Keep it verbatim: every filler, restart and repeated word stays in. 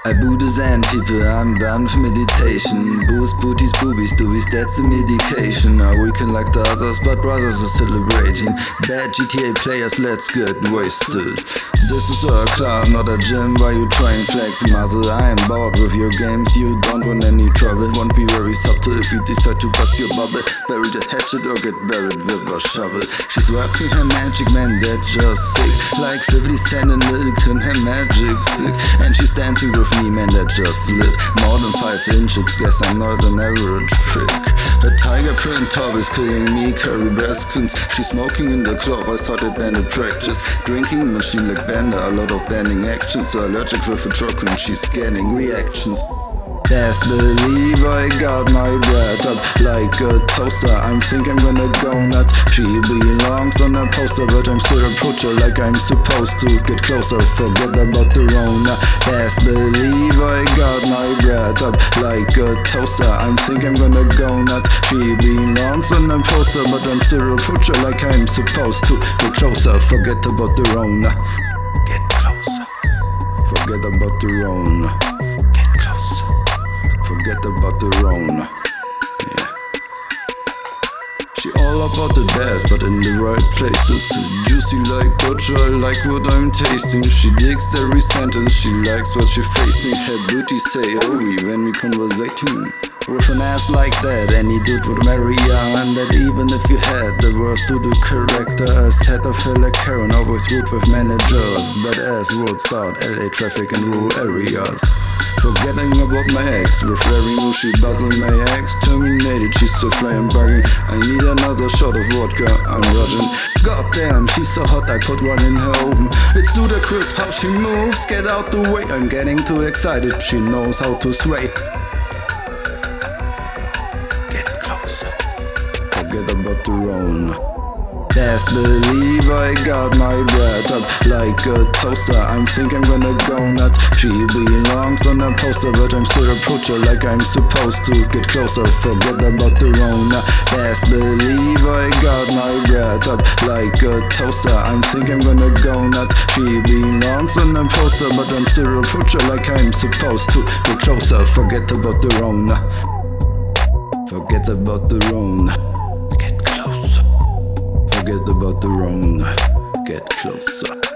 I boo the Zen people, I'm done for meditation. Booze, booties, boobies, doobies, that's the medication. Now we can like the others, but brothers are celebrating. Bad G T A players, let's get wasted. This is a club, not a gym, why you trying flex muscle? I am bored with your games, you don't want any trouble. Won't be very subtle if you decide to bust your bubble. Bury the hatchet or get buried with a shovel. She's working her magic, man, that's just sick. Like fifty cent and Lil Kim, her magic stick. And she's dancing with me, man, that just lit. More than five inches, guess I'm not an average prick. Her tiger print top is killing me, curry breast since she's smoking in the club. I thought it banned a practice. Drinking machine like Bender, a lot of banding actions. So allergic with a drug when she's scanning reactions. Best believe I got my breath up like a toaster. I'm think I'm gonna go nuts. She belongs on a poster, but I'm still approach her like I'm supposed to. Get closer, forget about the Rona. Best believe I got my breath up like a toaster. I'm think I'm gonna go nuts. She belongs on a poster, but I'm still approach her like I'm supposed to. Get closer, forget about the Rona. Get closer, forget about the Rona. Forget about the Rona. Yeah. She all about the best, but in the right places. Juicy like butcher, I like what I'm tasting. She digs every sentence, she likes what she's facing. Her booty say, oh, when we conversating. With an ass like that, any dude would marry ya. And that even if you had the worst to do character. A set of feel like Karen, always rude with managers. That ass road start, L A traffic in rural areas. Forgetting about my ex, referring who she buzzing. My ex terminated, she's still flying bugging. I need another shot of vodka, I'm rushing. Goddamn, she's so hot, I put one in her oven. It's ludicrous how she moves, get out the way. I'm getting too excited, she knows how to sway. Forget about the Rona. Best believe I got my breath up like a toaster. I'm think I'm gonna go nuts. She belongs on a poster, but I'm still approach her like I'm supposed to. Get closer, forget about the Rona. Best believe I got my breath up like a toaster. I'm think I'm gonna go nuts. She belongs on a poster, but I'm still approach her like I'm supposed to. Get closer, forget about the Rona. Forget about the Rona. Get closer. Forget about the Rona. Get closer.